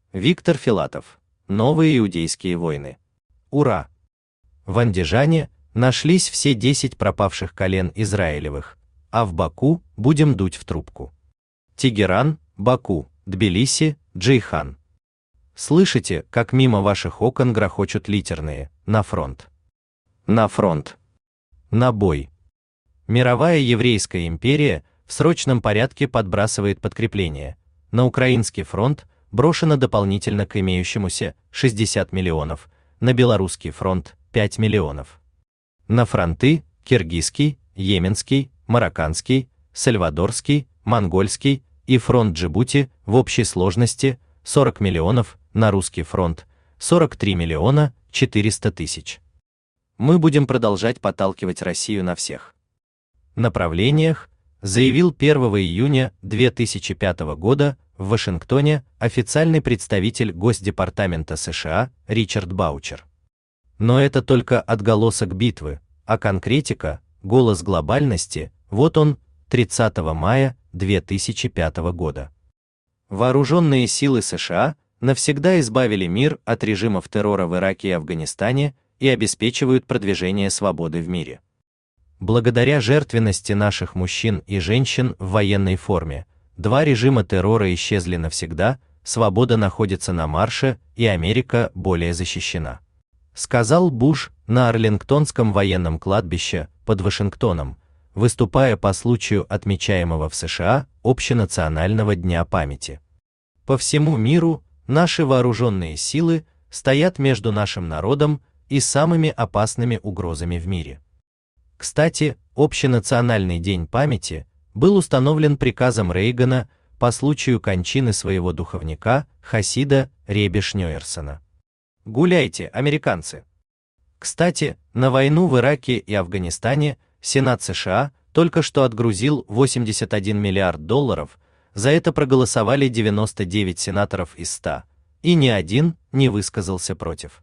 Виктор Филатов. Новые иудейские войны. Ура! В Андижане нашлись все 10 пропавших колен Израилевых, а в Баку будем дуть в трубку. Тегеран, Баку, Тбилиси, Джейхан. Слышите, как мимо ваших окон грохочут литерные: на фронт. На фронт. На бой. Мировая еврейская империя в срочном порядке подбрасывает подкрепление. На украинский фронт брошено дополнительно к имеющемуся 60 миллионов, на белорусский фронт 5 миллионов. На фронты киргизский, йеменский, марокканский, сальвадорский, монгольский и фронт Джибути в общей сложности 40 миллионов, на русский фронт 43 миллиона 400 тысяч. Мы будем продолжать подталкивать Россию на всех направлениях, заявил 1 июня 2005 года в Вашингтоне официальный представитель Госдепартамента США Ричард Баучер. Но это только отголосок битвы, а конкретика, голос глобальности, вот он, 30 мая 2005 года. Вооруженные силы США навсегда избавили мир от режимов террора в Ираке и Афганистане и обеспечивают продвижение свободы в мире. Благодаря жертвенности наших мужчин и женщин в военной форме, 2 режима террора исчезли навсегда, свобода находится на марше, и Америка более защищена, сказал Буш на Арлингтонском военном кладбище под Вашингтоном, выступая по случаю отмечаемого в США Общенационального дня памяти. По всему миру наши вооруженные силы стоят между нашим народом и самыми опасными угрозами в мире. Кстати, Общенациональный день памяти был установлен приказом Рейгана по случаю кончины своего духовника, хасида Реби Шнёерсона. Гуляйте, американцы! Кстати, на войну в Ираке и Афганистане Сенат США только что отгрузил $81 миллиард, за это проголосовали 99 сенаторов из 100, и ни один не высказался против.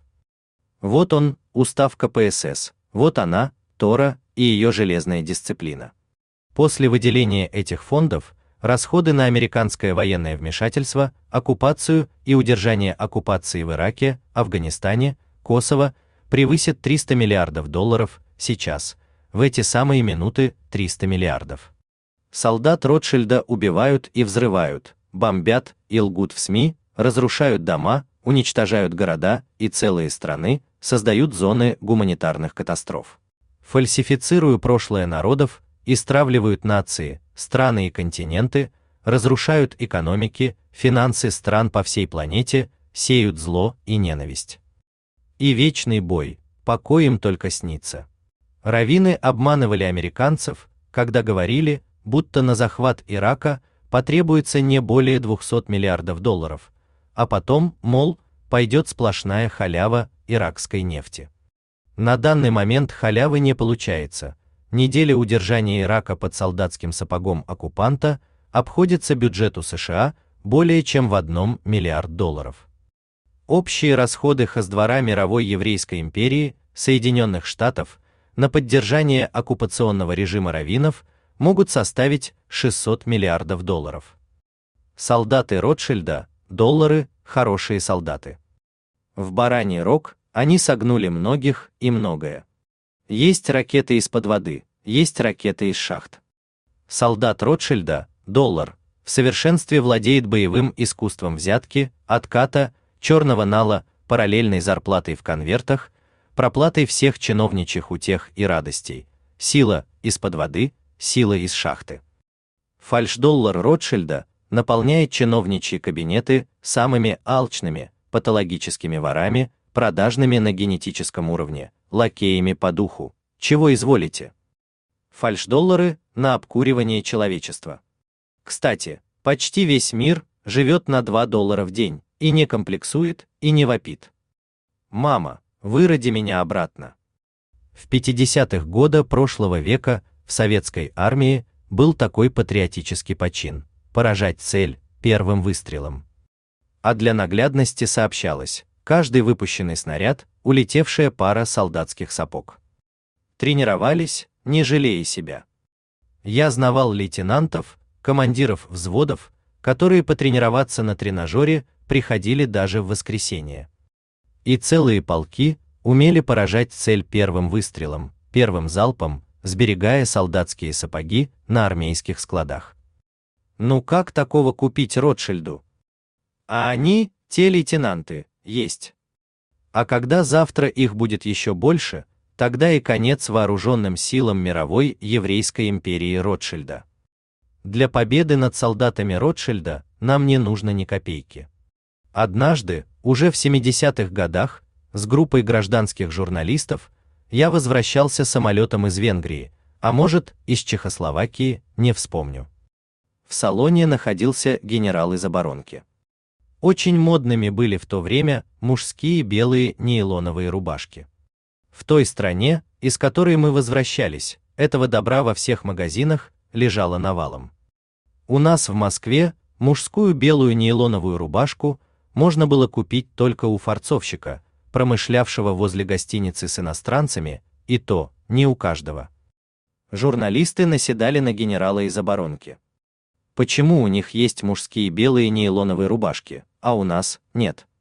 Вот он, устав КПСС, вот она, Тора и ее железная дисциплина. После выделения этих фондов, расходы на американское военное вмешательство, оккупацию и удержание оккупации в Ираке, Афганистане, Косово превысят $300 миллиардов сейчас, в эти самые минуты 300 миллиардов. Солдат Ротшильда убивают и взрывают, бомбят и лгут в СМИ, разрушают дома, уничтожают города и целые страны, создают зоны гуманитарных катастроф. Фальсифицируют прошлое народов, истравливают нации, страны и континенты, разрушают экономики, финансы стран по всей планете, сеют зло и ненависть. И вечный бой, покой им только снится. Раввины обманывали американцев, когда говорили, будто на захват Ирака потребуется не более $200 миллиардов, а потом, мол, пойдет сплошная халява иракской нефти. На данный момент халявы не получается. Неделя удержания Ирака под солдатским сапогом оккупанта обходится бюджету США более чем в $1 миллиард. Общие расходы Хаздвора мировой еврейской империи Соединенных Штатов на поддержание оккупационного режима раввинов могут составить $600 миллиардов. Солдаты Ротшильда, доллары, хорошие солдаты. В Бараний Рог они согнули многих и многое. Есть ракеты из-под воды, есть ракеты из шахт. Солдат Ротшильда, доллар, в совершенстве владеет боевым искусством взятки, отката, черного нала, параллельной зарплатой в конвертах, проплатой всех чиновничьих утех и радостей, сила из-под воды, сила из шахты. Фальшдоллар Ротшильда наполняет чиновничьи кабинеты самыми алчными, патологическими ворами, продажными на генетическом уровне, лакеями по духу. Чего изволите? Фальшдоллары на обкуривание человечества. Кстати, почти весь мир живет на $2 в день и не комплексует и не вопит. Мама, выроди меня обратно. В 50-х годах прошлого века в советской армии был такой патриотический почин – поражать цель первым выстрелом. А для наглядности сообщалось, каждый выпущенный снаряд – улетевшая пара солдатских сапог. Тренировались, не жалея себя. Я знавал лейтенантов, командиров взводов, которые потренироваться на тренажере приходили даже в воскресенье. И целые полки умели поражать цель первым выстрелом, первым залпом, сберегая солдатские сапоги на армейских складах. Ну как такого купить Ротшильду? А они, те лейтенанты, есть. А когда завтра их будет еще больше, тогда и конец вооруженным силам мировой еврейской империи Ротшильда. Для победы над солдатами Ротшильда нам не нужно ни копейки. Однажды, уже в 70-х годах, с группой гражданских журналистов, я возвращался самолетом из Венгрии, а может, из Чехословакии, не вспомню. В салоне находился генерал из оборонки. Очень модными были в то время мужские белые нейлоновые рубашки. В той стране, из которой мы возвращались, этого добра во всех магазинах лежало навалом. У нас в Москве мужскую белую нейлоновую рубашку можно было купить только у фарцовщика, промышлявшего возле гостиницы с иностранцами, и то не у каждого. Журналисты наседали на генерала из оборонки. Почему у них есть мужские белые нейлоновые рубашки, а у нас нет?